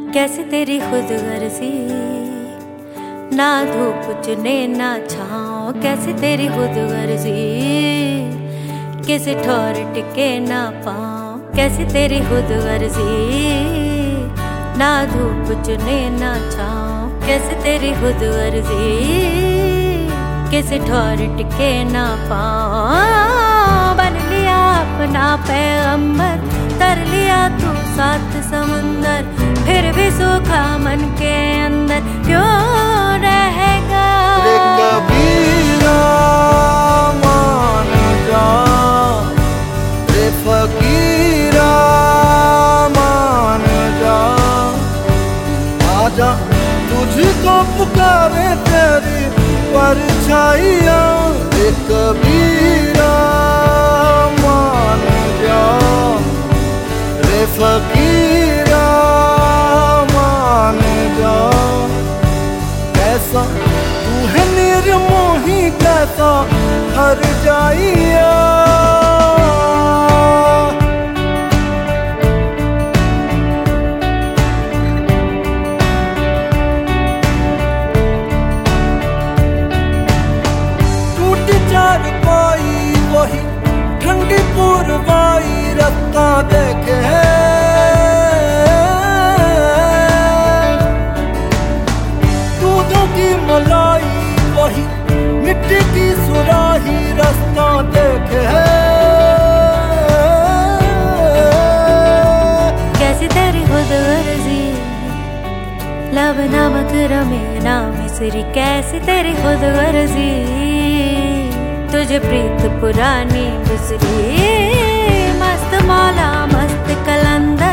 कैसे तेरी खुद गर्जी, ना धूप चुने ना छाँव। कैसे तेरी खुद गर्जी, किसी ठोर टिके ना पाँव। कैसे तेरी खुद गर्जी, ना धूप चुने ना छाँव। कैसे तेरी खुद गर्जी, किसी ठोर टिके ना पाँव। बन लिया अपना पैगंबर, तर लिया तू सात समंदर, फिर भी सूखा मन के अंदर क्यों रहेगा। रे कबीरा मान जा, रे फकीरा मान जा, आजा तुझको पुकारे तेरी परछाइयाँ। रे कबीरा मान जा, रे फकीरा मान जा। कैसा तू है निर्मोही, कैसा हर जाइया। वही ठंडी पुरवाई रत्ता देखे दूधों की मलाई, वही मिट्टी की सुराही रास्ता देखे। कैसी तेरी खुद गर्जी, लब नमक रमे ना मिसरी। कैसी तेरी खुद गर्जी, तुझे प्रीत पुरानी बिसरी। मस्त मौला मस्त कलंदर,